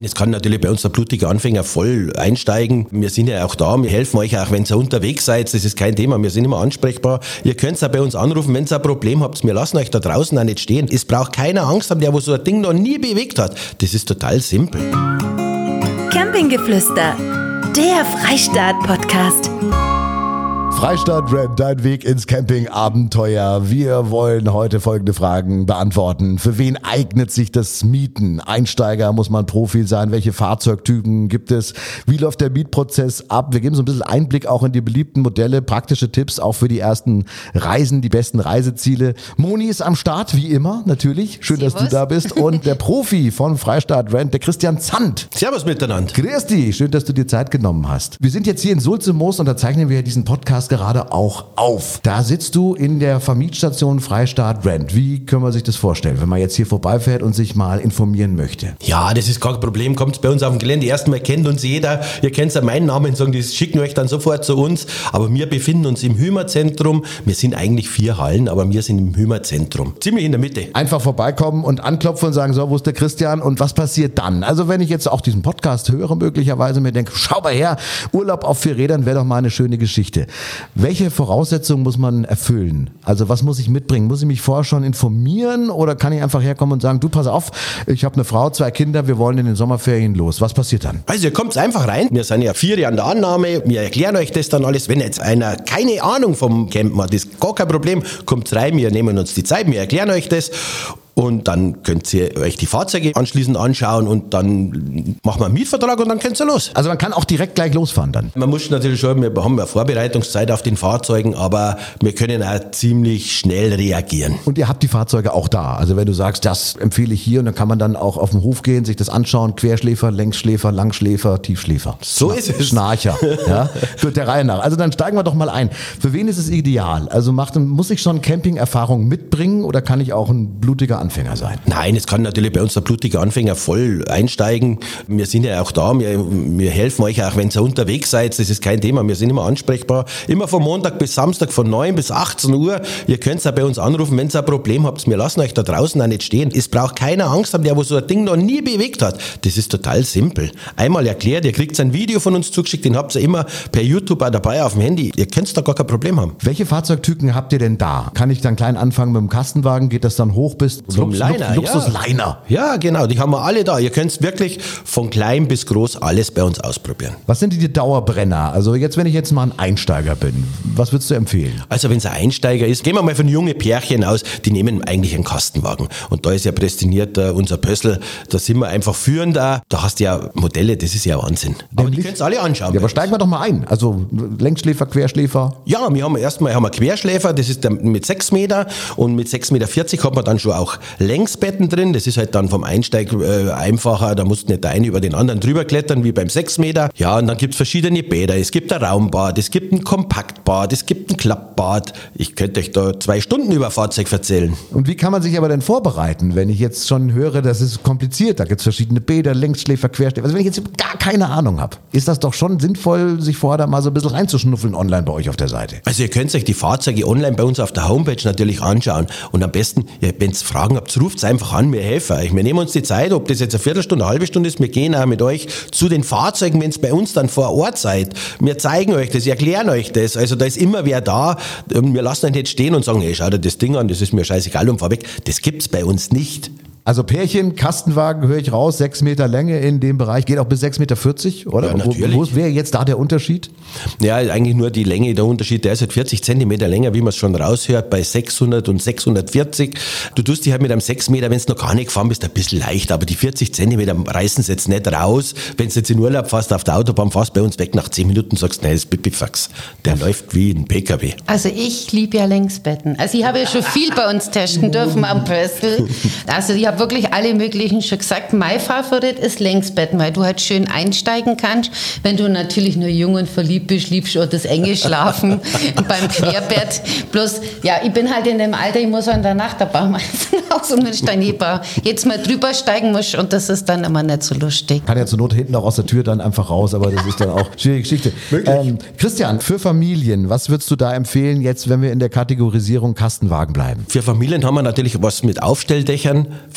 Es kann natürlich bei uns der blutige Anfänger voll einsteigen. Wir sind ja auch da, wir helfen euch auch, wenn ihr unterwegs seid, das ist kein Thema, wir sind immer ansprechbar. Ihr könnt auch bei uns anrufen, wenn ihr ein Problem habt, wir lassen euch da draußen auch nicht stehen. Es braucht keiner Angst haben, der wo so ein Ding noch nie bewegt hat. Das ist total simpel. Campinggeflüster, der Freistaat-Podcast. Freistaat Rent, dein Weg ins Camping-Abenteuer. Wir wollen heute folgende Fragen beantworten. Für wen eignet sich das Mieten? Einsteiger, muss man Profi sein? Welche Fahrzeugtypen gibt es? Wie läuft der Mietprozess ab? Wir geben so ein bisschen Einblick auch in die beliebten Modelle, praktische Tipps auch für die ersten Reisen, die besten Reiseziele. Moni ist am Start, wie immer, natürlich. Schön, Servus. dass du da bist. Und der Profi von Freistaat Rent, der Christian Zandt. Servus miteinander. Grüß dich, schön, dass du dir Zeit genommen hast. Wir sind jetzt hier in Sulze-Moos und da zeichnen wir diesen Podcast gerade auch auf. Da sitzt du in der Vermietstation Freistaat Rent. Wie können wir sich das vorstellen, wenn man jetzt hier vorbeifährt und sich mal informieren möchte? Ja, das ist kein Problem, kommt bei uns auf dem Gelände. Erstmal kennt uns jeder, ihr kennt ja meinen Namen, sagen, die schicken euch dann sofort zu uns. Aber wir befinden uns im Hümer-Zentrum. Wir sind eigentlich 4 Hallen, aber wir sind im Hümer-Zentrum. Ziemlich in der Mitte. Einfach vorbeikommen und anklopfen und sagen, so, wo ist der Christian und was passiert dann? Also wenn ich jetzt auch diesen Podcast höre, möglicherweise mir denke, schau mal her, Urlaub auf 4 Rädern wäre doch mal eine schöne Geschichte. Welche Voraussetzungen muss man erfüllen? Also was muss ich mitbringen? Muss ich mich vorher schon informieren oder kann ich einfach herkommen und sagen, du pass auf, ich habe eine Frau, 2 Kinder, wir wollen in den Sommerferien los. Was passiert dann? Also ihr kommt einfach rein, wir sind ja 4 an der Annahme, wir erklären euch das dann alles. Wenn jetzt einer keine Ahnung vom Campen hat, ist gar kein Problem, kommt rein, wir nehmen uns die Zeit, wir erklären euch das. Und dann könnt ihr euch die Fahrzeuge anschließend anschauen und dann machen wir einen Mietvertrag und dann könnt ihr los. Also man kann auch direkt gleich losfahren dann? Man muss natürlich schon, wir haben eine Vorbereitungszeit auf den Fahrzeugen, aber wir können auch ziemlich schnell reagieren. Und ihr habt die Fahrzeuge auch da. Also wenn du sagst, das empfehle ich hier und dann kann man dann auch auf den Hof gehen, sich das anschauen, Querschläfer, Längsschläfer, Langschläfer, Tiefschläfer. So ist es. Schnarcher, ja, gut, der Reihe nach. Also dann steigen wir doch mal ein. Für wen ist es ideal? Also muss ich schon Camping-Erfahrung mitbringen oder kann ich auch ein blutiger Anfänger sein? Nein, es kann natürlich bei uns der blutige Anfänger voll einsteigen. Wir sind ja auch da, wir helfen euch auch, wenn ihr unterwegs seid, das ist kein Thema, wir sind immer ansprechbar. Immer von Montag bis Samstag von 9 bis 18 Uhr. Ihr könnt auch bei uns anrufen, wenn ihr ein Problem habt. Wir lassen euch da draußen auch nicht stehen. Es braucht keiner Angst haben, der wo so ein Ding noch nie bewegt hat. Das ist total simpel. Einmal erklärt, ihr kriegt ein Video von uns zugeschickt, den habt ihr immer per YouTube auch dabei auf dem Handy. Ihr könnt da gar kein Problem haben. Welche Fahrzeugtypen habt ihr denn da? Kann ich dann klein anfangen mit dem Kastenwagen? Geht das dann hoch bis Zum Liner, Luxus-Liner? Ja, genau, die haben wir alle da. Ihr könnt wirklich von klein bis groß alles bei uns ausprobieren. Was sind die Dauerbrenner? Also wenn ich jetzt mal ein Einsteiger bin, was würdest du empfehlen? Also wenn es ein Einsteiger ist, gehen wir mal von jungen Pärchen aus, die nehmen eigentlich einen Kastenwagen. Und da ist ja prädestiniert unser Pössl, da sind wir einfach führend da. Da hast du ja Modelle, das ist ja Wahnsinn. Aber die könnt ihr alle anschauen. Ja, aber steigen wir doch mal ein. Also Längsschläfer, Querschläfer. Ja, wir haben erstmal einen Querschläfer, das ist der mit 6 Meter und mit 6,40 Meter hat man dann schon auch Längsbetten drin. Das ist halt dann vom Einsteig einfacher, da musst du nicht der eine über den anderen drüber klettern wie beim 6 Meter. Ja, und dann gibt es verschiedene Bäder. Es gibt ein Raumbad, es gibt ein Kompaktbad, es gibt ein Klappbad. Ich könnte euch da 2 Stunden über Fahrzeug erzählen. Und wie kann man sich aber denn vorbereiten, wenn ich jetzt schon höre, das ist kompliziert, da gibt es verschiedene Bäder, Längsschläfer, Querschläfer. Also wenn ich jetzt gar keine Ahnung habe, ist das doch schon sinnvoll, sich vorher da mal so ein bisschen reinzuschnuffeln online bei euch auf der Seite? Also ihr könnt euch die Fahrzeuge online bei uns auf der Homepage natürlich anschauen. Und am besten, wenn ihr Fragen habt, ruft es einfach an, wir helfen euch. Wir nehmen uns die Zeit, ob das jetzt eine Viertelstunde, eine halbe Stunde ist, wir gehen auch mit euch zu den Fahrzeugen, wenn ihr bei uns dann vor Ort seid. Wir zeigen euch das, erklären euch das. Also da ist immer wer da. Wir lassen euch nicht stehen und sagen, hey, schau dir das Ding an, das ist mir scheißegal und fahr weg. Das gibt's bei uns nicht. Also Pärchen, Kastenwagen, höre ich raus, 6 Meter Länge in dem Bereich, geht auch bis 6,40 Meter, oder? Ja, natürlich. Wo wäre jetzt da der Unterschied? Ja, eigentlich nur die Länge, der Unterschied, der ist halt 40 Zentimeter länger, wie man es schon raushört, bei 600 und 640. Du tust dich halt mit einem 6 Meter, wenn du noch gar nicht gefahren bist, ein bisschen leicht, aber die 40 Zentimeter reißen es jetzt nicht raus. Wenn du jetzt in Urlaub fährst, auf der Autobahn fährst, bei uns weg nach 10 Minuten, sagst du, nein, das ist Pipifax. Der läuft wie ein PKW. Also ich liebe ja Längsbetten. Also ich habe ja schon viel bei uns testen dürfen am Pössl. Also ich habe wirklich alle möglichen schon gesagt. Mein Favorit ist Längsbetten, weil du halt schön einsteigen kannst. Wenn du natürlich nur jung und verliebt bist, liebst du auch das enge Schlafen beim Querbett. Bloß, ja, ich bin halt in dem Alter, ich muss auch in der Nacht ein paar Mal aus und wenn ich da jetzt mal drüber steigen muss und das ist dann immer nicht so lustig. Kann ja zur Not hinten auch aus der Tür dann einfach raus, aber das ist dann auch schwierige Geschichte. Christian, für Familien, was würdest du da empfehlen jetzt, wenn wir in der Kategorisierung Kastenwagen bleiben? Für Familien haben wir natürlich was mit Aufstelldächern.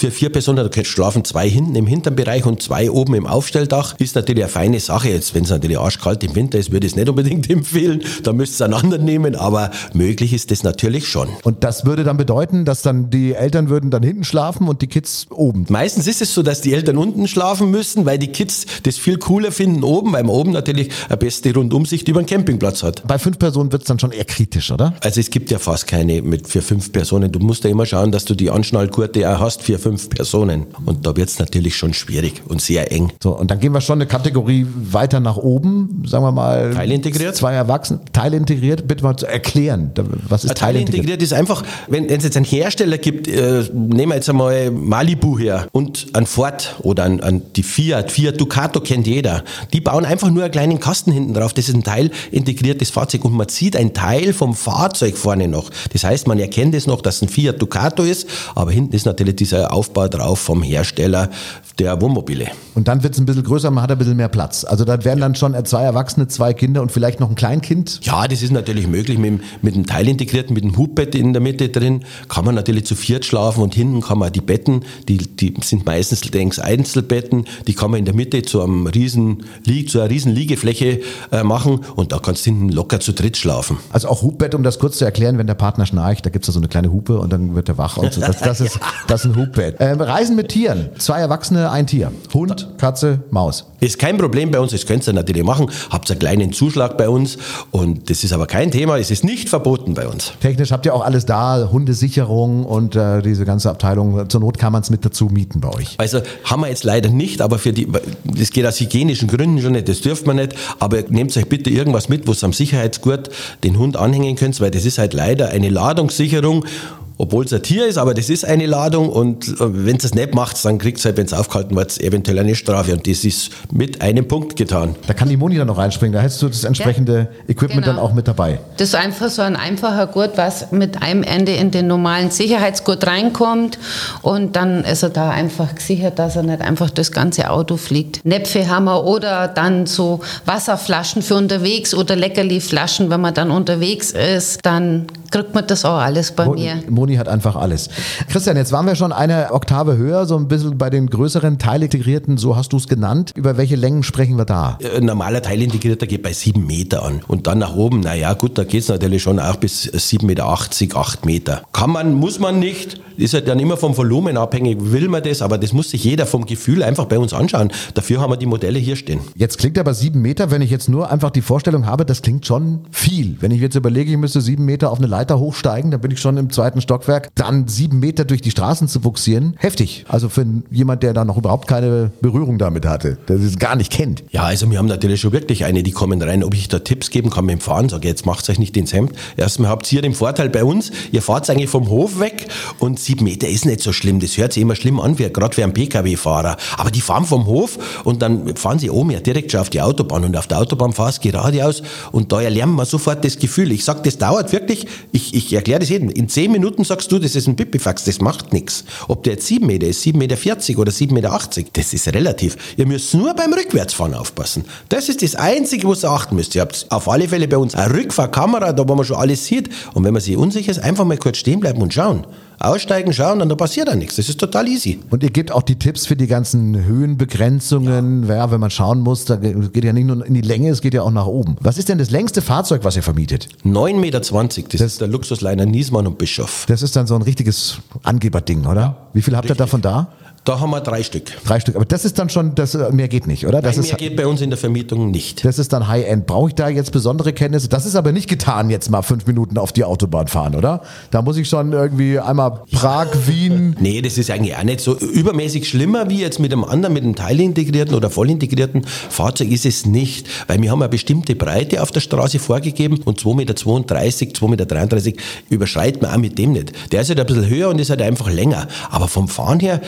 für 4 Personen, da schlafen 2 hinten im hinteren Bereich und 2 oben im Aufstelldach. Ist natürlich eine feine Sache. Jetzt, wenn es natürlich arschkalt im Winter ist, würde ich es nicht unbedingt empfehlen. Da müsst ihr einander nehmen, aber möglich ist das natürlich schon. Und das würde dann bedeuten, dass dann die Eltern würden dann hinten schlafen und die Kids oben? Meistens ist es so, dass die Eltern unten schlafen müssen, weil die Kids das viel cooler finden oben, weil man oben natürlich eine beste Rundumsicht über den Campingplatz hat. Bei 5 Personen wird es dann schon eher kritisch, oder? Also es gibt ja fast keine für 5 Personen. Du musst ja immer schauen, dass du die Anschnallgurte auch hast für 5 Personen. Und da wird es natürlich schon schwierig und sehr eng. So, und dann gehen wir schon eine Kategorie weiter nach oben, sagen wir mal. Teilintegriert? 2 Erwachsene, teilintegriert, bitte mal zu erklären. Was ist teilintegriert? Ist einfach, wenn es jetzt einen Hersteller gibt, nehmen wir jetzt einmal Malibu her und ein Ford oder an die Fiat Ducato kennt jeder. Die bauen einfach nur einen kleinen Kasten hinten drauf. Das ist ein teilintegriertes Fahrzeug und man sieht ein Teil vom Fahrzeug vorne noch. Das heißt, man erkennt es noch, dass ein Fiat Ducato ist, aber hinten ist natürlich dieser Aufbau drauf vom Hersteller der Wohnmobile. Und dann wird es ein bisschen größer, man hat ein bisschen mehr Platz. Also da werden dann schon 2 Erwachsene, 2 Kinder und vielleicht noch ein Kleinkind? Ja, das ist natürlich möglich. Mit dem Teilintegrierten, mit dem Hubbett in der Mitte drin, kann man natürlich zu 4 schlafen und hinten kann man die Betten, die sind meistens längs Einzelbetten, die kann man in der Mitte zu einer riesen Liegefläche machen und da kannst du hinten locker zu 3 schlafen. Also auch Hubbett, um das kurz zu erklären, wenn der Partner schnarcht, da gibt es so eine kleine Hupe und dann wird er wach. Und so. Das ist ein Hubbett. Reisen mit Tieren, 2 Erwachsene, 1 Tier. Hund, Katze, Maus. Ist kein Problem bei uns, das könnt ihr natürlich machen. Habt einen kleinen Zuschlag bei uns und das ist aber kein Thema, es ist nicht verboten bei uns. Technisch habt ihr auch alles da, Hundesicherung und diese ganze Abteilung. Zur Not kann man es mit dazu mieten bei euch. Also haben wir jetzt leider nicht, aber das geht aus hygienischen Gründen schon nicht, das dürft man nicht. Aber nehmt euch bitte irgendwas mit, wo ihr am Sicherheitsgurt den Hund anhängen könnt, weil das ist halt leider eine Ladungssicherung. Obwohl es ein Tier ist, aber das ist eine Ladung und wenn es nicht macht, dann kriegt es halt, wenn es aufgehalten wird, eventuell eine Strafe und das ist mit einem Punkt getan. Da kann die Moni dann noch reinspringen, da hättest du das entsprechende Equipment dann auch mit dabei. Das ist einfach so ein einfacher Gurt, was mit einem Ende in den normalen Sicherheitsgurt reinkommt und dann ist er da einfach gesichert, dass er nicht einfach das ganze Auto fliegt. Näpfe haben wir oder dann so Wasserflaschen für unterwegs oder Leckerli-Flaschen, wenn man dann unterwegs ist, dann kriegt man das auch alles bei mir. Moni hat einfach alles. Christian, jetzt waren wir schon eine Oktave höher, so ein bisschen bei den größeren Teilintegrierten, so hast du es genannt. Über welche Längen sprechen wir da? Ein normaler Teilintegrierter geht bei 7 Meter an. Und dann nach oben, naja gut, da geht es natürlich schon auch bis 7,80 Meter, 8 Meter. Kann man, muss man nicht. Ist halt dann immer vom Volumen abhängig, will man das, aber das muss sich jeder vom Gefühl einfach bei uns anschauen. Dafür haben wir die Modelle hier stehen. Jetzt klingt aber 7 Meter, wenn ich jetzt nur einfach die Vorstellung habe, das klingt schon viel. Wenn ich jetzt überlege, ich müsste 7 Meter auf eine Leiter hochsteigen, dann bin ich schon im 2. Stockwerk, dann 7 Meter durch die Straßen zu buxieren, heftig. Also für jemand, der da noch überhaupt keine Berührung damit hatte, der es gar nicht kennt. Ja, also wir haben natürlich schon wirklich eine, die kommen rein, ob ich da Tipps geben kann mit dem Fahren, sage jetzt macht euch nicht ins Hemd. Erstmal habt ihr den Vorteil bei uns, ihr fahrt eigentlich vom Hof weg und 7 Meter ist nicht so schlimm, das hört sich immer schlimm an, gerade für einen Pkw-Fahrer. Aber die fahren vom Hof und dann fahren sie oben ja direkt schon auf die Autobahn und auf der Autobahn fahrst geradeaus und da erlernen wir sofort das Gefühl. Ich sag, das dauert wirklich, ich erkläre das jedem, in 10 Minuten sagst du, das ist ein Pipifax, das macht nichts. Ob der jetzt 7 Meter ist, 7,40 Meter oder 7,80 Meter, das ist relativ. Ihr müsst nur beim Rückwärtsfahren aufpassen. Das ist das Einzige, was ihr achten müsst. Ihr habt auf alle Fälle bei uns eine Rückfahrkamera, da wo man schon alles sieht. Und wenn man sich unsicher ist, einfach mal kurz stehen bleiben und schauen. Aussteigen, schauen und da passiert dann nichts. Das ist total easy. Und ihr gebt auch die Tipps für die ganzen Höhenbegrenzungen, ja, wenn man schauen muss, da geht ja nicht nur in die Länge, es geht ja auch nach oben. Was ist denn das längste Fahrzeug, was ihr vermietet? 9,20 Meter, das ist der Luxusliner Niesmann und Bischof. Das ist dann so ein richtiges Angeberding, oder? Ja, wie viel habt ihr davon da? Da haben wir 3 Stück. 3 Stück, aber das ist dann schon, mehr geht nicht, oder? Nein, mehr geht bei uns in der Vermietung nicht. Das ist dann High-End. Brauche ich da jetzt besondere Kenntnisse? Das ist aber nicht getan, jetzt mal 5 Minuten auf die Autobahn fahren, oder? Da muss ich schon irgendwie einmal Prag, Wien... Nee, das ist eigentlich auch nicht so übermäßig schlimmer wie jetzt mit dem anderen, mit dem teilintegrierten oder vollintegrierten Fahrzeug ist es nicht, weil wir haben eine bestimmte Breite auf der Straße vorgegeben und 2,32 Meter, 2,33 Meter überschreiten wir auch mit dem nicht. Der ist halt ein bisschen höher und ist halt einfach länger. Aber vom Fahren her, wenn man sich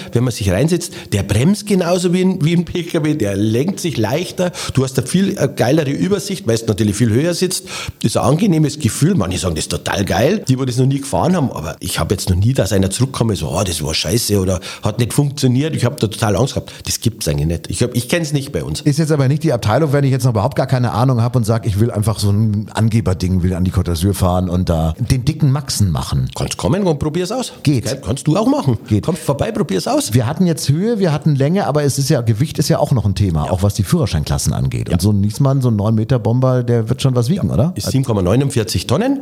sich reinsitzt, der bremst genauso wie ein PKW, der lenkt sich leichter, du hast eine viel geilere Übersicht, weil du natürlich viel höher sitzt. Das ist ein angenehmes Gefühl, manche sagen, das ist total geil, die das noch nie gefahren haben, aber ich habe jetzt noch nie, dass einer zurückkommt, so, das war scheiße oder hat nicht funktioniert, ich habe da total Angst gehabt. Das gibt's eigentlich nicht. Ich kenne es nicht bei uns. Ist jetzt aber nicht die Abteilung, wenn ich jetzt noch überhaupt gar keine Ahnung habe und sage, ich will einfach so ein Angeberding, will an die Côte d'Azur fahren und da den dicken Maxen machen. Kannst kommen und probier's aus. Geht. Kannst du auch machen. Geht. Komm vorbei, probier's aus. Wir hatten jetzt Höhe, wir hatten Länge, aber es ist ja, Gewicht ist ja auch noch ein Thema, auch was die Führerscheinklassen angeht. Und so ein Niesmann, so ein 9-Meter-Bomber, der wird schon was wiegen, oder? Ist 7,49 Tonnen.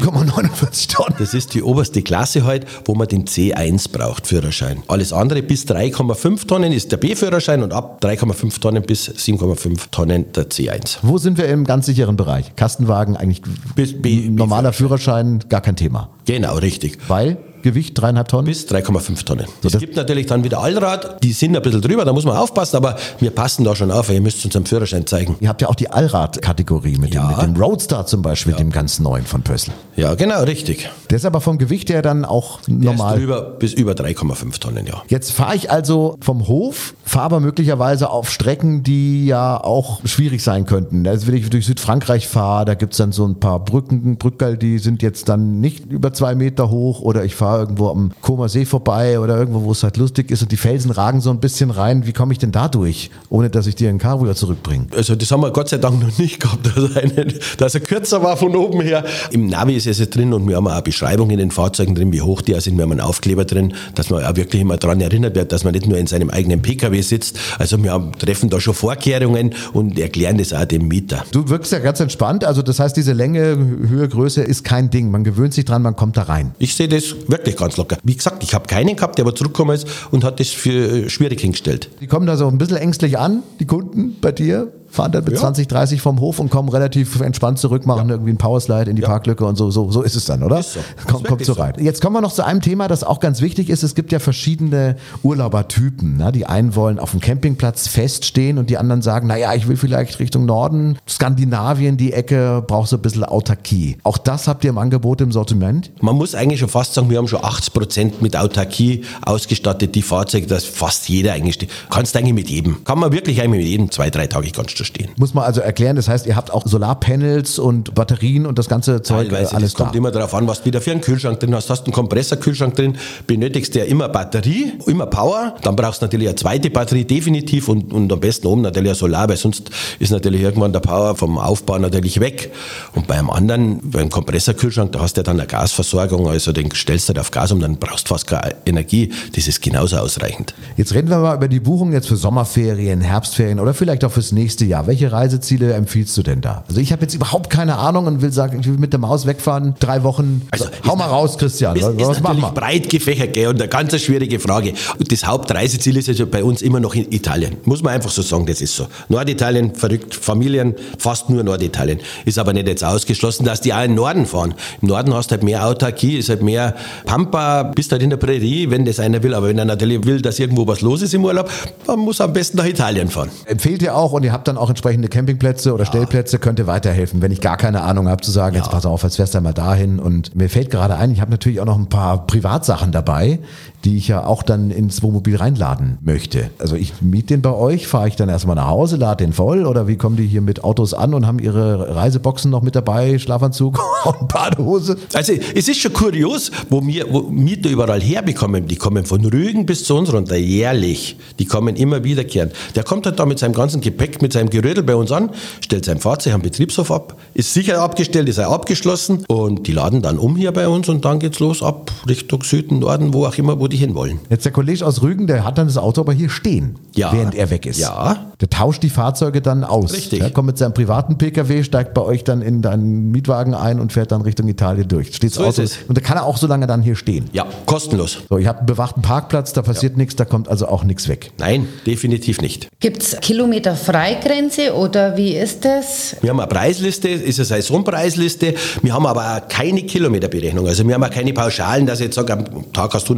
7,49 Tonnen. Das ist die oberste Klasse heute, wo man den C1 braucht, Führerschein. Alles andere bis 3,5 Tonnen ist der B-Führerschein und ab 3,5 Tonnen bis 7,5 Tonnen der C1. Wo sind wir im ganz sicheren Bereich? Kastenwagen, eigentlich Bis normaler Führerschein, gar kein Thema. Genau, richtig. Weil Gewicht 3,5 Tonnen? Bis 3,5 Tonnen. Es gibt natürlich dann wieder Allrad, die sind ein bisschen drüber, da muss man aufpassen, aber wir passen da schon auf, weil ihr müsst uns am Führerschein zeigen. Ihr habt ja auch die Allrad-Kategorie mit dem Roadster zum Beispiel, dem ganz neuen von Pössl. Ja, genau, richtig. Der ist aber vom Gewicht her dann auch Der normal. ist drüber, bis über 3,5 Tonnen, ja. Jetzt fahre ich also vom Hof, fahre aber möglicherweise auf Strecken, die ja auch schwierig sein könnten. Also wenn ich durch Südfrankreich fahre, da gibt's dann so ein paar Brückel, die sind jetzt dann nicht über 2 Meter hoch, oder ich fahre irgendwo am Comer See vorbei oder irgendwo, wo es halt lustig ist und die Felsen ragen so ein bisschen rein. Wie komme ich denn da durch, ohne dass ich dir ein Cabrio zurückbringe? Also das haben wir Gott sei Dank noch nicht gehabt, dass er kürzer war von oben her. Im Navi ist es drin und wir haben auch Beschreibungen in den Fahrzeugen drin, wie hoch die sind. Wir haben einen Aufkleber drin, dass man auch wirklich immer daran erinnert wird, dass man nicht nur in seinem eigenen PKW sitzt. Also wir treffen da schon Vorkehrungen und erklären das auch dem Mieter. Du wirkst ja ganz entspannt, also das heißt, diese Länge, Höhe, Größe ist kein Ding. Man gewöhnt sich dran, man kommt da rein. Ich sehe das wirklich ganz locker. Wie gesagt, ich habe keinen gehabt, der aber zurückgekommen ist und hat das für schwierig hingestellt. Die kommen da so ein bisschen ängstlich an, die Kunden bei dir? Fahren dann mit 20, 30 vom Hof und kommen relativ entspannt zurück, machen irgendwie einen Powerslide in die Parklücke und so ist es dann, oder? Ist so. Kommt so rein. Jetzt kommen wir noch zu einem Thema, das auch ganz wichtig ist. Es gibt ja verschiedene Urlaubertypen. Ne? Die einen wollen auf dem Campingplatz feststehen und die anderen sagen, naja, ich will vielleicht Richtung Norden, Skandinavien, die Ecke, brauche so ein bisschen Autarkie. Auch das habt ihr im Angebot im Sortiment? Man muss eigentlich schon fast sagen, wir haben schon 80% mit Autarkie ausgestattet, die Fahrzeuge, dass fast jeder eigentlich steht. Kannst eigentlich mit jedem. Kann man wirklich eigentlich mit jedem 2-3 Tage kannst du stehen. Muss man also erklären, das heißt, ihr habt auch Solarpanels und Batterien und das ganze Zeug, Teilweise, alles das kommt immer darauf an, was du wieder für einen Kühlschrank drin hast. Hast du einen Kompressorkühlschrank drin, benötigst du ja immer Batterie, immer Power. Dann brauchst du natürlich eine zweite Batterie definitiv und am besten oben natürlich ein Solar, weil sonst ist natürlich irgendwann der Power vom Aufbau natürlich weg. Und beim anderen, beim Kompressorkühlschrank, da hast du ja dann eine Gasversorgung, also den stellst du halt auf Gas und dann brauchst du fast keine Energie. Das ist genauso ausreichend. Jetzt reden wir mal über die Buchung jetzt für Sommerferien, Herbstferien oder vielleicht auch fürs nächste Jahr. Welche Reiseziele empfiehlst du denn da? Also ich habe jetzt überhaupt keine Ahnung und will sagen, ich will mit der Maus wegfahren, 3 Wochen. Also hau mal raus, Christian. Ist was machen natürlich wir? breit gefächert, gell, und eine ganz schwierige Frage. Und das Hauptreiseziel ist also bei uns immer noch in Italien. Muss man einfach so sagen, das ist so. Norditalien, verrückt, Familien, fast nur Norditalien. Ist aber nicht jetzt ausgeschlossen, dass die auch in den Norden fahren. Im Norden hast du halt mehr Autarkie, ist halt mehr Pampa, bist halt in der Prärie, wenn das einer will. Aber wenn er natürlich will, dass irgendwo was los ist im Urlaub, dann muss er am besten nach Italien fahren. Empfehlt ihr auch und ihr habt dann auch entsprechende Campingplätze oder Stellplätze, könnt ihr weiterhelfen, wenn ich gar keine Ahnung habe, zu sagen, jetzt pass auf, jetzt fährst du mal dahin. Und mir fällt gerade ein, ich habe natürlich auch noch ein paar Privatsachen dabei, die ich ja auch dann ins Wohnmobil reinladen möchte. Also ich miete den bei euch, fahre ich dann erstmal nach Hause, lade den voll oder wie kommen die hier mit Autos an und haben ihre Reiseboxen noch mit dabei, Schlafanzug und Badehose? Also es ist schon kurios, wo Mieter überall herbekommen. Die kommen von Rügen bis zu uns runter, jährlich. Die kommen immer wiederkehrend. Der kommt halt da mit seinem ganzen Gepäck, mit seinem Gerödel bei uns an, stellt sein Fahrzeug am Betriebshof ab, ist sicher abgestellt, ist auch abgeschlossen und die laden dann um hier bei uns und dann geht's los ab Richtung Süden, Norden, wo auch immer, wo die hinwollen. Jetzt der Kollege aus Rügen, der hat dann das Auto aber hier stehen, Ja. während er weg ist. Ja. Der tauscht die Fahrzeuge dann aus. Richtig. Der kommt mit seinem privaten PKW, steigt bei euch dann in deinen Mietwagen ein und fährt dann Richtung Italien durch. Steht das So ist Auto. es. Und da kann er auch so lange dann hier stehen. Ja, kostenlos. So, ihr habt einen bewachten Parkplatz, da passiert nichts, da kommt also auch nichts weg. Nein, definitiv nicht. Gibt's Kilometerfreigrenze oder wie ist das? Wir haben eine Preisliste, ist eine Saisonpreisliste. Wir haben aber auch keine Kilometerberechnung. Also wir haben auch keine Pauschalen, dass ich jetzt sage, am Tag hast du 100 Kilometer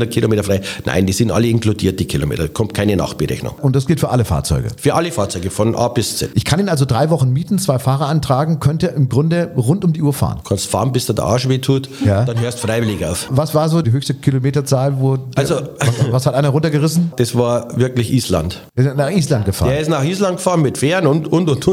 kilometerfrei. Nein, die sind alle inkludiert, die Kilometer. Kommt keine Nachberechnung. Und das gilt für alle Fahrzeuge? Für alle Fahrzeuge, von A bis Z. Ich kann ihn also 3 Wochen mieten, 2 Fahrer antragen, könnte im Grunde rund um die Uhr fahren. Du kannst fahren, bis dir der Arsch weh tut, dann hörst du freiwillig auf. Was war so die höchste Kilometerzahl, was hat einer runtergerissen? Das war wirklich Island. Wir sind nach Island gefahren. Der ist nach Island gefahren mit Fähren und.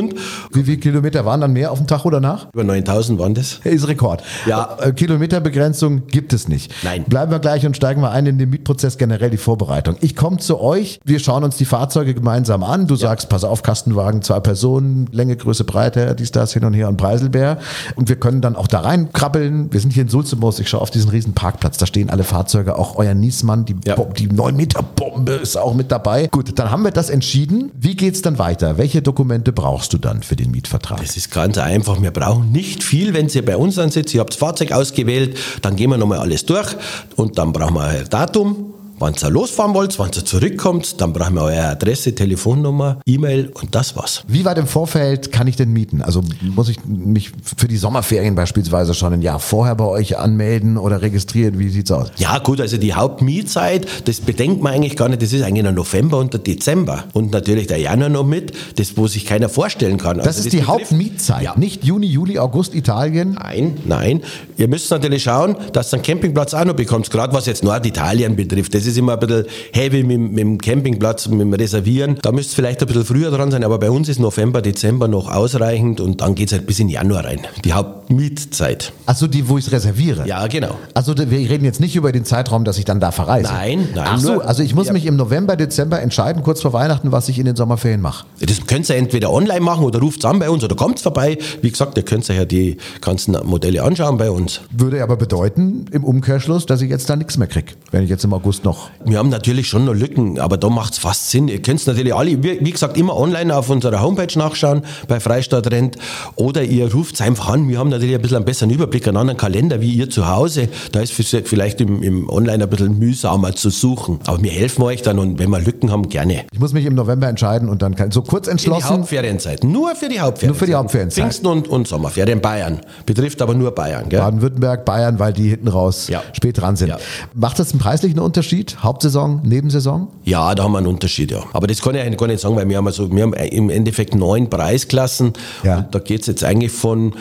Wie viele Kilometer waren dann mehr auf dem Tacho danach? Über 9000 waren das. Ist Rekord. Ja. Kilometerbegrenzung gibt es nicht. Nein. Bleiben wir gleich und steigen wir ein in den Mietprozess, generell die Vorbereitung. Ich komme zu euch, wir schauen uns die Fahrzeuge gemeinsam an. Du sagst, pass auf, Kastenwagen, 2 Personen, Länge, Größe, Breite, dies, das, hin und her und Preiselbeer. Und wir können dann auch da reinkrabbeln. Wir sind hier in Sulzimoos, ich schaue auf diesen riesen Parkplatz, da stehen alle Fahrzeuge, auch euer Niesmann, die 9-Meter-Bombe ist auch mit dabei. Gut, dann haben wir das entschieden. Wie geht's dann weiter? Welche Dokumente brauchst du dann für den Mietvertrag? Das ist ganz einfach. Wir brauchen nicht viel, wenn ihr bei uns ansitzt. Ihr habt das Fahrzeug ausgewählt, dann gehen wir nochmal alles durch und dann brauchen wir ein Datum. Wann ihr losfahren wollt, wann ihr zurückkommt, dann brauchen wir eure Adresse, Telefonnummer, E-Mail und das war's. Wie weit im Vorfeld kann ich denn mieten? Also muss ich mich für die Sommerferien beispielsweise schon ein Jahr vorher bei euch anmelden oder registrieren? Wie sieht's aus? Ja gut, also die Hauptmietzeit, das bedenkt man eigentlich gar nicht, das ist eigentlich der November und der Dezember und natürlich der Januar noch mit, das wo sich keiner vorstellen kann. Das ist die Hauptmietzeit, ja. Nicht Juni, Juli, August, Italien? Nein. Ihr müsst natürlich schauen, dass ihr einen Campingplatz auch noch bekommt, gerade was jetzt Norditalien betrifft. Das ist immer ein bisschen heavy mit dem Campingplatz, mit dem Reservieren. Da müsst ihr vielleicht ein bisschen früher dran sein, aber bei uns ist November, Dezember noch ausreichend und dann geht es halt bis in Januar rein. Die Hauptmietzeit. Achso, die, wo ich es reserviere? Ja, genau. Also wir reden jetzt nicht über den Zeitraum, dass ich dann da verreise? Nein. Ach so, also ich muss mich im November, Dezember entscheiden, kurz vor Weihnachten, was ich in den Sommerferien mache. Das könnt ihr entweder online machen oder ruft an bei uns oder kommt vorbei. Wie gesagt, ihr könnt euch ja die ganzen Modelle anschauen bei uns. Würde aber bedeuten, im Umkehrschluss, dass ich jetzt da nichts mehr kriege, wenn ich jetzt im August noch... Wir haben natürlich schon noch Lücken, aber da macht es fast Sinn. Ihr könnt es natürlich alle, wie gesagt, immer online auf unserer Homepage nachschauen, bei Freistadt Rent, oder ihr ruft es einfach an. Wir haben natürlich ein bisschen einen besseren Überblick, einen anderen Kalender wie ihr zu Hause. Da ist vielleicht im Online ein bisschen mühsamer zu suchen. Aber wir helfen euch dann und wenn wir Lücken haben, gerne. Ich muss mich im November entscheiden und dann so kurz entschlossen... Für die Hauptferienzeit. Nur für die Hauptferienzeit. Nur für die Hauptferienzeit. Pfingsten und Sommerferien Bayern. Betrifft aber nur Bayern. Gell? Baden-Württemberg, Bayern, weil die hinten raus spät dran sind. Ja. Macht das einen preislichen Unterschied? Hauptsaison, Nebensaison? Ja, da haben wir einen Unterschied, ja. Aber das kann ich eigentlich gar nicht sagen, weil wir haben im Endeffekt 9 Preisklassen. Ja. Und da geht es jetzt eigentlich von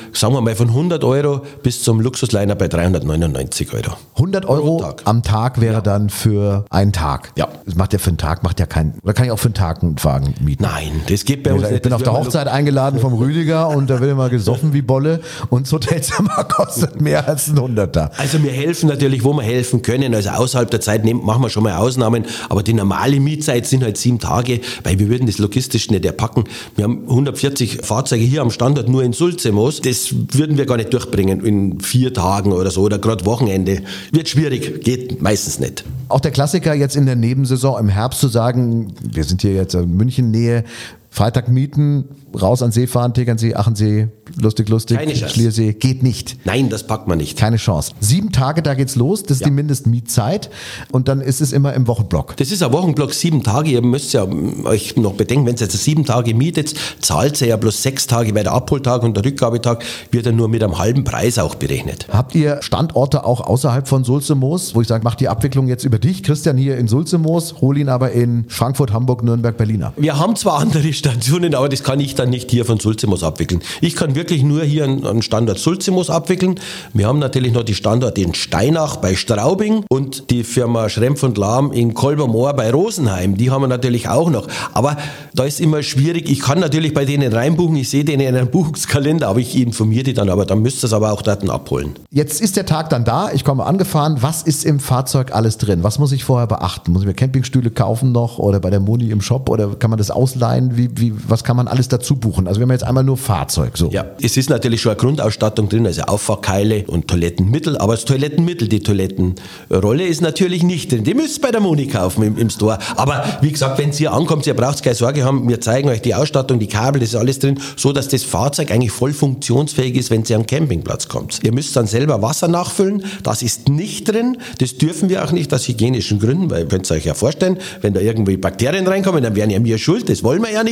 100 Euro bis zum Luxusliner bei 399 Euro. 100 Euro Tag. am Tag wäre dann für einen Tag. Ja. Das macht ja für einen Tag, oder kann ich auch für einen Tag einen Wagen mieten? Nein, das geht bei uns nicht. Ich bin auf der Hochzeit eingeladen vom Rüdiger und da wird immer gesoffen wie Bolle und das Hotelzimmer kostet mehr als ein 100er. Also wir helfen natürlich, wo wir helfen können. Also außerhalb der Zeit machen wir schon mal Ausnahmen, aber die normale Mietzeit sind halt 7 Tage, weil wir würden das logistisch nicht erpacken. Wir haben 140 Fahrzeuge hier am Standort nur in Sulzimoos. Das würden wir gar nicht durchbringen in 4 Tagen oder so oder gerade Wochenende. Wird schwierig, geht meistens nicht. Auch der Klassiker jetzt in der Nebensaison im Herbst zu sagen, wir sind hier jetzt in München-Nähe, Freitag mieten, raus an See fahren, Tegernsee, Achensee, lustig, Keine Chance. Schliersee, geht nicht. Nein, das packt man nicht. Keine Chance. 7 Tage, da geht's los, das ist die Mindestmietzeit und dann ist es immer im Wochenblock. Das ist ein Wochenblock, 7 Tage. Ihr müsst ja euch noch bedenken, wenn ihr jetzt 7 Tage mietet, zahlt ihr ja bloß 6 Tage, weil der Abholtag und der Rückgabetag wird ja nur mit einem halben Preis auch berechnet. Habt ihr Standorte auch außerhalb von Sulzimoos, wo ich sage, mach die Abwicklung jetzt über dich, Christian hier in Sulzimoos, hol ihn aber in Frankfurt, Hamburg, Nürnberg, Berlin ab? Wir haben zwar andere Stationen, aber das kann ich dann nicht hier von Sulzimoos abwickeln. Ich kann wirklich nur hier einen Standort Sulzimoos abwickeln. Wir haben natürlich noch die Standorte in Steinach bei Straubing und die Firma Schrempf und Lahm in Kolbermoor bei Rosenheim. Die haben wir natürlich auch noch. Aber da ist immer schwierig. Ich kann natürlich bei denen reinbuchen. Ich sehe denen in einem Buchungskalender, aber ich informiere die dann. Aber dann müsst ihr es aber auch dort abholen. Jetzt ist der Tag dann da. Ich komme angefahren. Was ist im Fahrzeug alles drin? Was muss ich vorher beachten? Muss ich mir Campingstühle kaufen noch oder bei der Moni im Shop oder kann man das ausleihen? Was kann man alles dazu buchen? Also wir haben jetzt einmal nur Fahrzeug. So. Ja, es ist natürlich schon eine Grundausstattung drin, also Auffahrkeile und Toilettenmittel, aber das Toilettenmittel, die Toilettenrolle ist natürlich nicht drin. Die müsst ihr bei der Moni kaufen im Store. Aber wie gesagt, wenn ihr hier ankommt, ihr braucht keine Sorge haben, wir zeigen euch die Ausstattung, die Kabel, das ist alles drin, so dass das Fahrzeug eigentlich voll funktionsfähig ist, wenn ihr am Campingplatz kommt. Ihr müsst dann selber Wasser nachfüllen, das ist nicht drin, das dürfen wir auch nicht aus hygienischen Gründen, weil ihr könnt es euch ja vorstellen, wenn da irgendwie Bakterien reinkommen, dann wären ja wir schuld, das wollen wir ja nicht.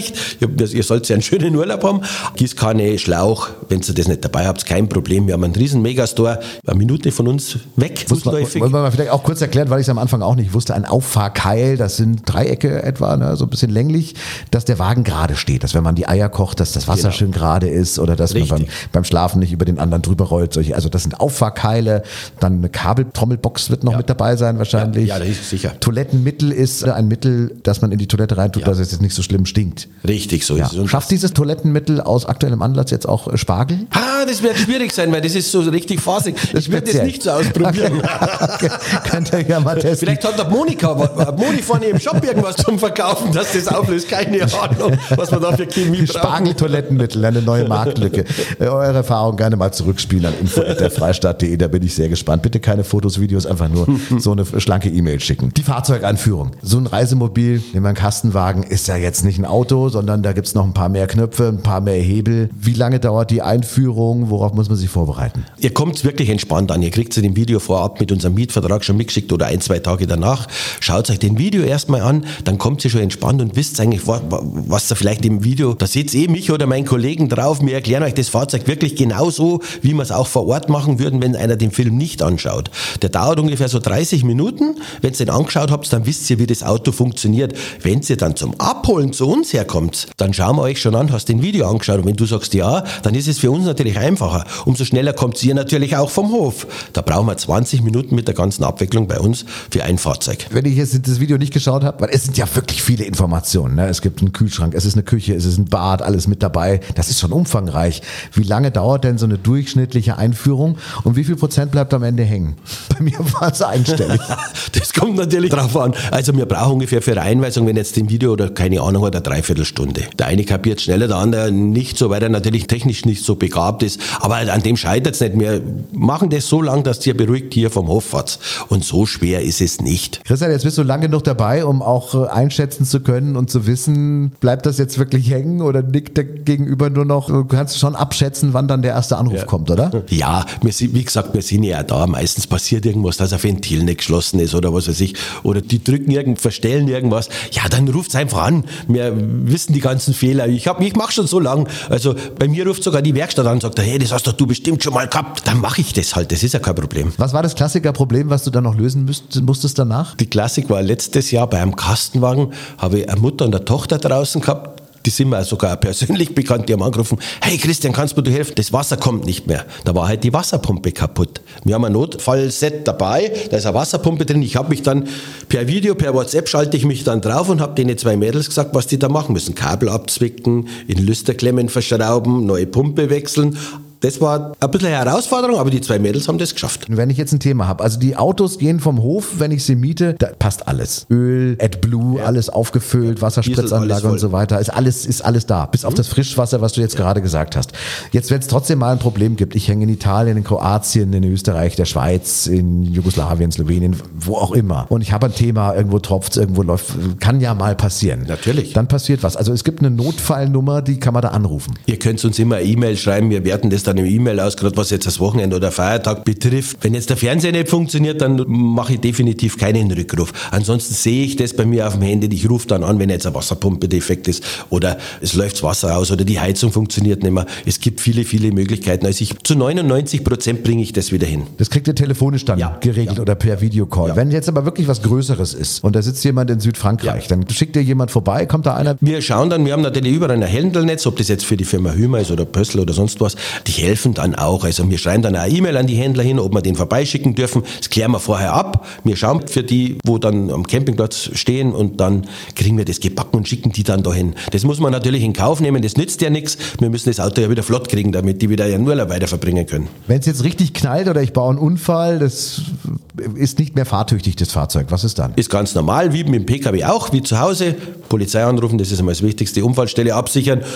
recht. Ihr sollt ja einen schönen Urlaub haben. Gießkanne, Schlauch, wenn ihr das nicht dabei habt, kein Problem. Wir haben einen riesen Megastore, eine Minute von uns weg. Wollen wir mal vielleicht auch kurz erklären, weil ich es am Anfang auch nicht wusste, ein Auffahrkeil, das sind Dreiecke etwa, ne, so ein bisschen länglich, dass der Wagen gerade steht, dass wenn man die Eier kocht, dass das Wasser schön gerade ist oder dass man beim Schlafen nicht über den anderen drüber rollt. Also das sind Auffahrkeile, dann eine Kabeltrommelbox wird noch mit dabei sein wahrscheinlich. Ja, das ist sicher. Toilettenmittel ist ein Mittel, das man in die Toilette reintut, dass es jetzt nicht so schlimm stinkt. Richtig, so ist es. Schafft dieses Toilettenmittel aus aktuellem Anlass jetzt auch Spargel? Das wird schwierig sein, weil das ist so richtig fasig. Ich würde das nicht so ausprobieren. Okay. Könnt ihr ja mal testen. Vielleicht hat der Moni vorne im Shop irgendwas zum Verkaufen, dass das auflöst. Keine Ahnung, was man da für Chemie braucht. Spargeltoilettenmittel, eine neue Marktlücke. Eure Erfahrung gerne mal zurückspielen an info@derfreistaat.de, da bin ich sehr gespannt. Bitte keine Fotos, Videos, einfach nur so eine schlanke E-Mail schicken. Die Fahrzeugeinführung. So ein Reisemobil, nehmen wir einen Kastenwagen, ist ja jetzt nicht ein Auto, sondern da gibt es noch ein paar mehr Knöpfe, ein paar mehr Hebel. Wie lange dauert die Einführung? Worauf muss man sich vorbereiten? Ihr kommt wirklich entspannt an. Ihr kriegt es in dem Video vorab mit unserem Mietvertrag schon mitgeschickt oder 1-2 Tage danach. Schaut euch den Video erstmal an, dann kommt ihr schon entspannt und wisst eigentlich, was da vielleicht im Video, da seht ihr mich oder meinen Kollegen drauf. Wir erklären euch das Fahrzeug wirklich genauso, wie wir es auch vor Ort machen würden, wenn einer den Film nicht anschaut. Der dauert ungefähr so 30 Minuten. Wenn ihr den angeschaut habt, dann wisst ihr, wie das Auto funktioniert. Wenn ihr dann zum Abholen zu uns herkommt, dann schauen wir euch schon an, hast den Video angeschaut und wenn du sagst ja, dann ist es für uns natürlich einfacher. Umso schneller kommt ihr natürlich auch vom Hof. Da brauchen wir 20 Minuten mit der ganzen Abwicklung bei uns für ein Fahrzeug. Wenn ich jetzt das Video nicht geschaut habe, weil es sind ja wirklich viele Informationen. Ne? Es gibt einen Kühlschrank, es ist eine Küche, es ist ein Bad, alles mit dabei. Das ist schon umfangreich. Wie lange dauert denn so eine durchschnittliche Einführung und wie viel Prozent bleibt am Ende hängen? Bei mir war es einstellig. Das kommt natürlich drauf an. Also wir brauchen ungefähr für eine Einweisung, wenn jetzt im Video oder keine Ahnung hat, eine Dreiviertelstunde. Der eine kapiert schneller, der andere nicht so, weil er natürlich technisch nicht so begabt ist. Aber an dem scheitert es nicht. Wir machen das so lang, dass ihr beruhigt hier vom Hof fahrt. Und so schwer ist es nicht. Christian, jetzt bist du lange genug dabei, um auch einschätzen zu können und zu wissen, bleibt das jetzt wirklich hängen oder nickt der Gegenüber nur noch? Du kannst schon abschätzen, wann dann der erste Anruf kommt, oder? Ja, wie gesagt, wir sind ja da. Meistens passiert irgendwas, dass ein Ventil nicht geschlossen ist oder was weiß ich. Oder die verstellen irgendwas. Ja, dann ruft's einfach an. Wir wissen die ganzen Fehler. Ich mache schon so lang. Also bei mir ruft sogar die Werkstatt an und sagt, hey, das hast doch du bestimmt schon mal gehabt. Dann mache ich das halt. Das ist ja kein Problem. Was war das Klassikerproblem, was du dann noch lösen musstest danach? Die Klassik war letztes Jahr bei einem Kastenwagen, habe ich eine Mutter und eine Tochter draußen gehabt. Die sind mir sogar persönlich bekannt, die haben angerufen, hey Christian, kannst du helfen? Das Wasser kommt nicht mehr. Da war halt die Wasserpumpe kaputt. Wir haben ein Notfallset dabei, da ist eine Wasserpumpe drin. Ich habe mich dann per Video, per WhatsApp schalte ich mich dann drauf und habe denen 2 Mädels gesagt, was die da machen müssen. Kabel abzwicken, in Lüsterklemmen verschrauben, neue Pumpe wechseln. Das war ein bisschen eine Herausforderung, aber die 2 Mädels haben das geschafft. Wenn ich jetzt ein Thema habe, also die Autos gehen vom Hof, wenn ich sie miete, da passt alles. Öl, AdBlue, alles aufgefüllt, Wasserspritzanlage und so weiter, ist alles da. Bis auf das Frischwasser, was du jetzt gerade gesagt hast. Jetzt, wenn es trotzdem mal ein Problem gibt, ich hänge in Italien, in Kroatien, in Österreich, der Schweiz, in Jugoslawien, Slowenien, wo auch immer. Und ich habe ein Thema, irgendwo tropft, irgendwo läuft, kann ja mal passieren. Natürlich. Dann passiert was. Also es gibt eine Notfallnummer, die kann man da anrufen. Ihr könnt uns immer eine E-Mail schreiben, wir werten das dann im E-Mail aus, gerade was jetzt das Wochenende oder Feiertag betrifft. Wenn jetzt der Fernseher nicht funktioniert, dann mache ich definitiv keinen Rückruf. Ansonsten sehe ich das bei mir auf dem Handy. Ich rufe dann an, wenn jetzt eine Wasserpumpe defekt ist oder es läuft das Wasser aus oder die Heizung funktioniert nicht mehr. Es gibt viele, viele Möglichkeiten. Also zu 99% bringe ich das wieder hin. Das kriegt ihr telefonisch dann geregelt oder per Videocall. Ja. Wenn jetzt aber wirklich was Größeres ist und da sitzt jemand in Südfrankreich, dann schickt ihr jemand vorbei, kommt da einer? Wir schauen dann, wir haben natürlich überall ein Händlernetz, ob das jetzt für die Firma Hümer ist oder Pössl oder sonst was. Die helfen dann auch. Also wir schreiben dann eine E-Mail an die Händler hin, ob wir den vorbeischicken dürfen. Das klären wir vorher ab. Wir schauen für die, wo dann am Campingplatz stehen und dann kriegen wir das gebacken und schicken die dann dahin. Das muss man natürlich in Kauf nehmen, das nützt ja nichts. Wir müssen das Auto ja wieder flott kriegen, damit die wieder ihren Urlaub weiter verbringen können. Wenn es jetzt richtig knallt oder ich baue einen Unfall, das ist nicht mehr fahrtüchtig, das Fahrzeug. Was ist dann? Ist ganz normal, wie mit dem PKW auch, wie zu Hause. Polizei anrufen, das ist einmal das Wichtigste. Unfallstelle absichern.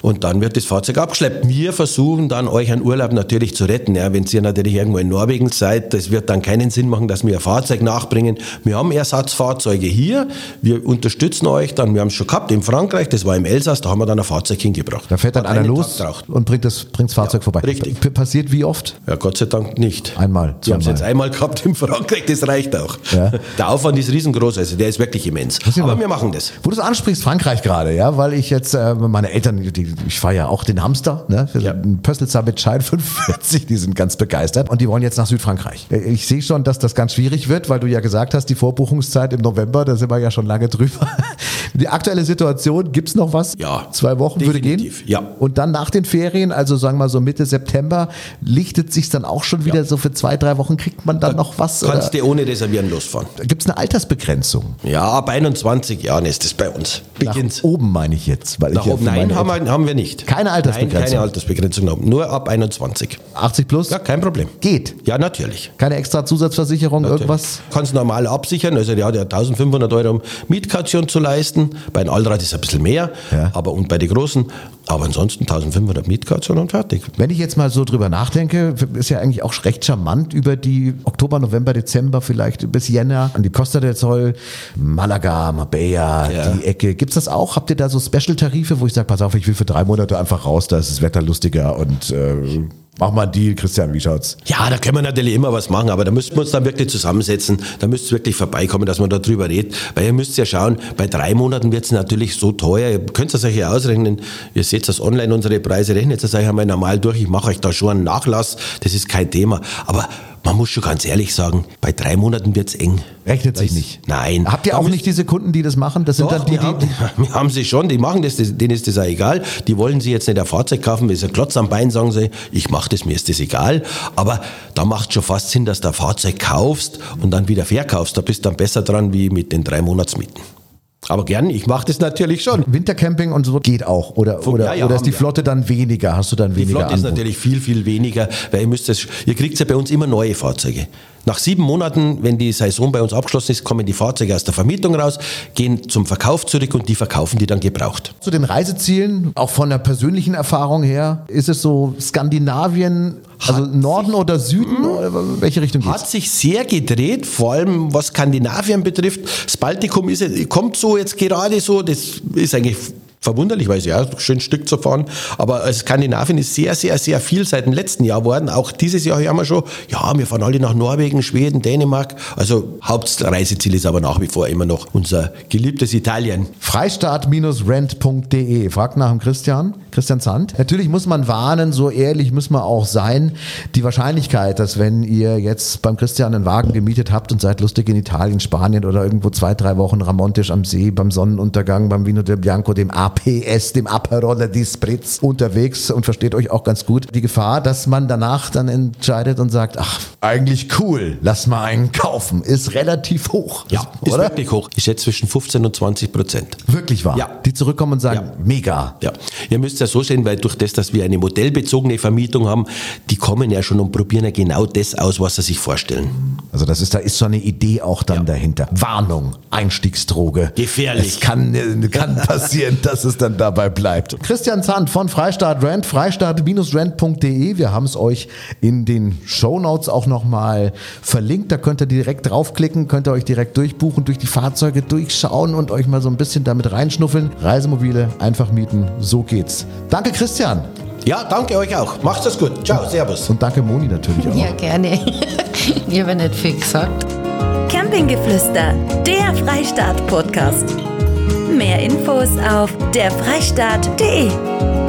und dann wird das Fahrzeug abgeschleppt. Wir versuchen dann euch einen Urlaub natürlich zu retten. Ja, wenn ihr natürlich irgendwo in Norwegen seid, das wird dann keinen Sinn machen, dass wir ein Fahrzeug nachbringen. Wir haben Ersatzfahrzeuge hier, wir unterstützen euch dann, wir haben es schon gehabt in Frankreich, das war im Elsass, da haben wir dann ein Fahrzeug hingebracht. Da fährt dann einer los und bringt das Fahrzeug vorbei. Richtig. Passiert wie oft? Ja, Gott sei Dank nicht. Einmal. Wir haben es jetzt einmal gehabt in Frankreich, das reicht auch. Ja. Der Aufwand ist riesengroß, also der ist wirklich immens. Aber wir machen das. Wo du es ansprichst, Frankreich gerade, ja, weil ich jetzt, meine Eltern, ich fahre ja auch den Hamster, ne, für den Pösselzer mit Schein 45, die sind ganz begeistert und die wollen jetzt nach Südfrankreich. Ich sehe schon, dass das ganz schwierig wird, weil du ja gesagt hast, die Vorbuchungszeit im November, da sind wir ja schon lange drüber. Die aktuelle Situation, gibt's noch was? Ja. 2 Wochen definitiv, würde gehen? Ja. Und dann nach den Ferien, also sagen wir mal so Mitte September, lichtet sich's dann auch schon wieder so für 2-3 Wochen, kriegt man dann noch was? Kannst du ohne Reservieren losfahren. Gibt's eine Altersbegrenzung? Ja, ab 21 Jahren ist das bei uns. Beginnt. Nach oben meine ich jetzt. Weil nach oben, nein, haben wir nicht. Keine Altersbegrenzung? Nein, keine Altersbegrenzung. Nur ab 21. 80 plus? Ja, kein Problem. Geht? Ja, natürlich. Keine extra Zusatzversicherung, natürlich. Irgendwas? Kannst normal absichern. Also der hat ja 1500 Euro um Mietkaution zu leisten. Bei den Allrad ist ein bisschen mehr, aber und bei den Großen. Aber ansonsten 1500 Mietkaution und fertig. Wenn ich jetzt mal so drüber nachdenke, ist ja eigentlich auch recht charmant über die Oktober, November, Dezember vielleicht bis Jänner an die Costa del Sol, Malaga, Marbella, die Ecke. Gibt's das auch? Habt ihr da so Special-Tarife, wo ich sage, pass auf, ich will für 3 Monate einfach raus, da ist das Wetter lustiger und mach mal einen Deal, Christian, wie schaut's? Ja, da können wir natürlich immer was machen, aber da müssten wir uns dann wirklich zusammensetzen, da müsst ihr wirklich vorbeikommen, dass man da drüber redet, weil ihr müsst ja schauen, bei 3 Monaten wird's natürlich so teuer, ihr könnt es euch ja ausrechnen, ihr seht das online, unsere Preise, rechnet es euch einmal normal durch, ich mache euch da schon einen Nachlass, das ist kein Thema, aber man muss schon ganz ehrlich sagen, bei 3 Monaten wird's eng. Rechnet sich nicht. Nein. Habt ihr auch nicht diese Kunden, die das machen? Das sind doch, dann wir haben sie schon, die machen das, denen ist das auch egal. Die wollen sich jetzt nicht ein Fahrzeug kaufen, das ist ein Klotz am Bein, sagen sie, ich mache das, mir ist das egal. Aber da macht schon fast Sinn, dass du ein Fahrzeug kaufst und dann wieder verkaufst. Da bist du dann besser dran wie mit den 3 Monatsmieten. Aber gern, ich mache das natürlich schon. Wintercamping und so geht auch. Oder ist die Flotte dann weniger? Hast du dann weniger? Die Flotte ist natürlich viel, viel weniger, weil ihr kriegt ja bei uns immer neue Fahrzeuge. Nach 7 Monaten, wenn die Saison bei uns abgeschlossen ist, kommen die Fahrzeuge aus der Vermietung raus, gehen zum Verkauf zurück und die verkaufen die dann gebraucht. Zu den Reisezielen, auch von der persönlichen Erfahrung her, ist es so Skandinavien, also Norden oder Süden, oder welche Richtung geht's? Hat sich sehr gedreht, vor allem was Skandinavien betrifft. Das Baltikum kommt so jetzt gerade so, das ist eigentlich verwunderlich, weil es ja schön Stück zu fahren. Aber Skandinavien ist sehr, sehr, sehr viel seit dem letzten Jahr worden. Auch dieses Jahr haben wir schon, wir fahren alle nach Norwegen, Schweden, Dänemark. Also Hauptreiseziel ist aber nach wie vor immer noch unser geliebtes Italien. Freistaat-rent.de. Fragt nach dem Christian Zandt. Natürlich muss man warnen, so ehrlich muss man auch sein. Die Wahrscheinlichkeit, dass wenn ihr jetzt beim Christian einen Wagen gemietet habt und seid lustig in Italien, Spanien oder irgendwo 2-3 Wochen Ramontisch am See, beim Sonnenuntergang, beim Vino del Bianco, dem APS, dem Aperol di Spritz unterwegs und versteht euch auch ganz gut. Die Gefahr, dass man danach dann entscheidet und sagt, ach, eigentlich cool, lass mal einen kaufen, ist relativ hoch. Ja, ist wirklich hoch. Ich schätze zwischen 15% und 20%. Wirklich wahr? Ja. Die zurückkommen und sagen, mega. Ja, ihr müsst ja so sehen, weil durch das, dass wir eine modellbezogene Vermietung haben, die kommen ja schon und probieren ja genau das aus, was sie sich vorstellen. Also da ist so eine Idee auch dann dahinter. Warnung, Einstiegsdroge. Gefährlich. Es kann passieren, dass es dann dabei bleibt. Christian Zandt von Freistaat Rent, freistaat-rent.de. Wir haben es euch in den Shownotes auch nochmal verlinkt. Da könnt ihr direkt draufklicken, könnt ihr euch direkt durchbuchen, durch die Fahrzeuge durchschauen und euch mal so ein bisschen damit reinschnuffeln. Reisemobile einfach mieten, so geht's. Danke Christian. Ja, danke euch auch. Macht's das gut. Ciao, servus. Und danke Moni natürlich auch. Ja, gerne. Ich habe nicht viel gesagt. Campinggeflüster, der Freistaat-Podcast. Mehr Infos auf derfreistaat.de.